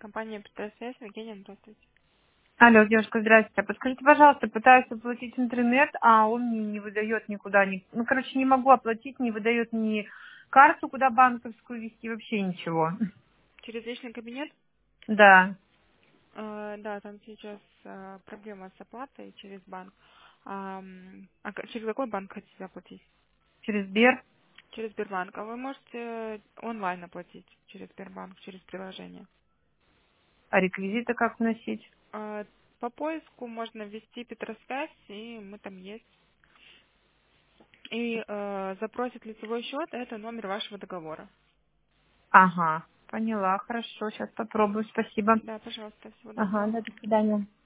Компания ПТС, Евгения, здравствуйте. Алло, девушка, здрасте. Подскажите, пожалуйста, пытаюсь оплатить интернет, а он мне не выдает никуда ни... Ну, короче, не могу оплатить, не выдает ни карту, куда банковскую ввести, вообще ничего. Через личный кабинет? Да, Да, там сейчас проблема с оплатой через банк. Через какой банк хотите оплатить? через Сбер. Через Сбербанк. А вы можете онлайн оплатить через Сбербанк, через приложение. А реквизиты как вносить? По поиску можно ввести Петросвязь, и мы там есть. И запросит лицевой счет, это номер вашего договора. Ага, поняла, хорошо, сейчас попробую, спасибо. Да, пожалуйста, всего Ага, доброго. да, до свидания.